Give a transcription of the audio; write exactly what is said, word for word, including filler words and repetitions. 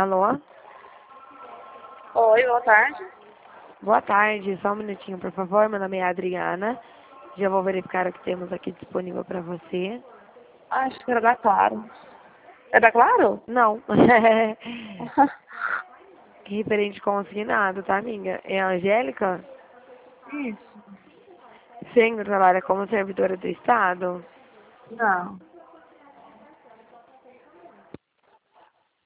Alô? Oi, boa tarde. Boa tarde, só um minutinho, por favor. Meu nome é Adriana. Já vou verificar o que temos aqui disponível para você. Acho que era da Claro. É da Claro? Não. Referente consignado, tá, amiga? É a Angélica? Isso. Você ainda trabalha como servidora do Estado? Não.